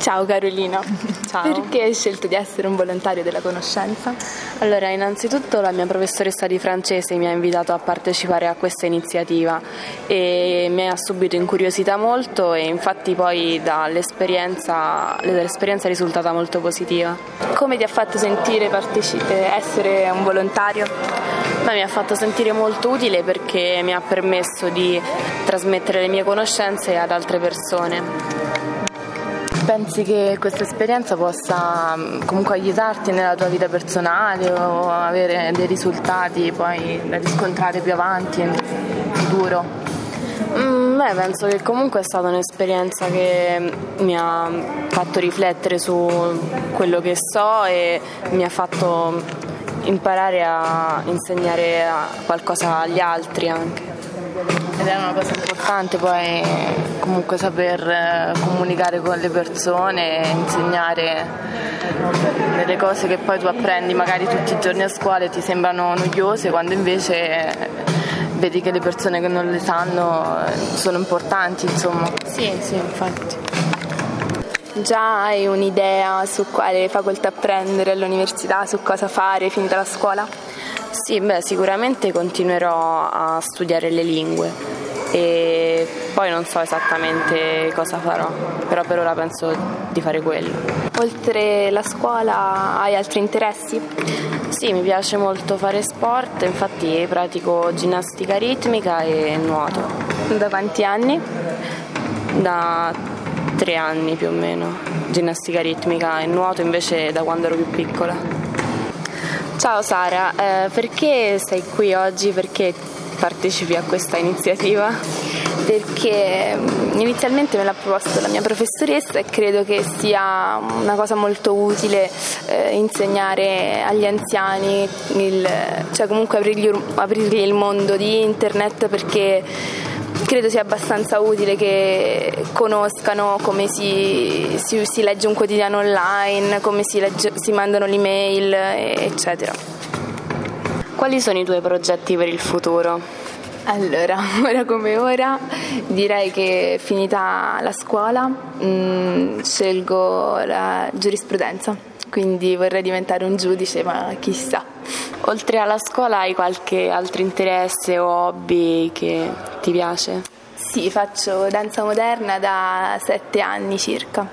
Ciao Carolina. Ciao. Perché hai scelto di essere un volontario della conoscenza? Allora, innanzitutto la mia professoressa di francese mi ha invitato a partecipare a questa iniziativa e mi ha subito incuriosità molto e infatti poi dall'esperienza è risultata molto positiva. Come ti ha fatto sentire essere un volontario? Mi ha fatto sentire molto utile perché mi ha permesso di trasmettere le mie conoscenze ad altre persone. Pensi che questa esperienza possa comunque aiutarti nella tua vita personale o avere dei risultati poi da riscontrare più avanti in futuro? Penso che comunque è stata un'esperienza che mi ha fatto riflettere su quello che so e mi ha fatto imparare a insegnare qualcosa agli altri anche. Ed è una cosa importante poi comunque saper comunicare con le persone, insegnare delle cose che poi tu apprendi magari tutti i giorni a scuola e ti sembrano noiose, quando invece vedi che le persone che non le sanno sono importanti, insomma. Sì, infatti. Già hai un'idea su quale facoltà prendere all'università, su cosa fare finita la scuola? Sì, sicuramente continuerò a studiare le lingue e poi non so esattamente cosa farò, però per ora penso di fare quello. Oltre la scuola hai altri interessi? Sì, mi piace molto fare sport, infatti pratico ginnastica ritmica e nuoto. Da quanti anni? Da 3 anni più o meno, ginnastica ritmica e nuoto invece da quando ero più piccola. Ciao Sara, perché sei qui oggi? Perché partecipi a questa iniziativa? Perché inizialmente me l'ha proposto la mia professoressa e credo che sia una cosa molto utile insegnare agli anziani, cioè comunque aprirgli il mondo di internet, perché credo sia abbastanza utile che conoscano come si legge un quotidiano online, come si mandano le email, eccetera. Quali sono i tuoi progetti per il futuro? Allora, ora come ora direi che finita la scuola scelgo la giurisprudenza, quindi vorrei diventare un giudice, ma chissà. Oltre alla scuola hai qualche altro interesse o hobby che ti piace? Sì, faccio danza moderna da 7 anni circa.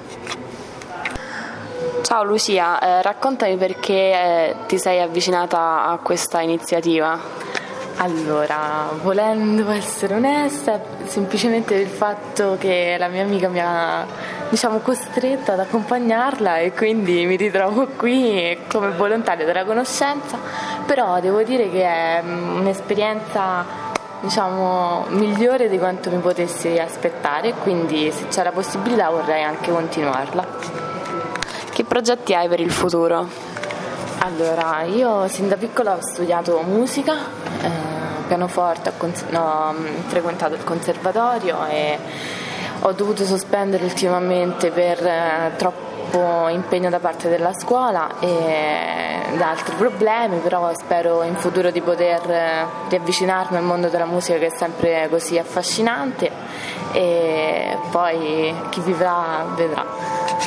Ciao Lucia, raccontami perché ti sei avvicinata a questa iniziativa. Allora, volendo essere onesta, semplicemente il fatto che la mia amica mi ha, costretta ad accompagnarla e quindi mi ritrovo qui come volontaria della conoscenza, però devo dire che è un'esperienza, migliore di quanto mi potessi aspettare e quindi se c'è la possibilità vorrei anche continuarla. Che progetti hai per il futuro? Allora, io sin da piccola ho studiato musica, pianoforte, ho frequentato il conservatorio e ho dovuto sospendere ultimamente per troppo impegno da parte della scuola e da altri problemi, però spero in futuro di poter riavvicinarmi al mondo della musica, che è sempre così affascinante, e poi chi vivrà vedrà.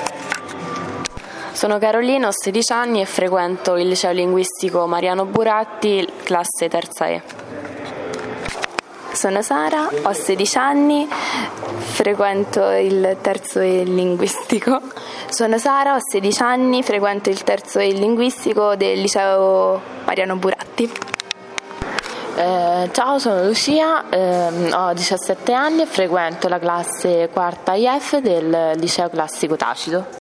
Sono Carolina, ho 16 anni e frequento il liceo linguistico Mariano Buratti, classe terza E. Sono Sara, ho 16 anni, frequento il terzo E linguistico. Sono Sara, ho 16 anni, frequento il terzo E linguistico del liceo Mariano Buratti. Ciao, sono Lucia, ho 17 anni e frequento la classe quarta IF del liceo classico Tacito.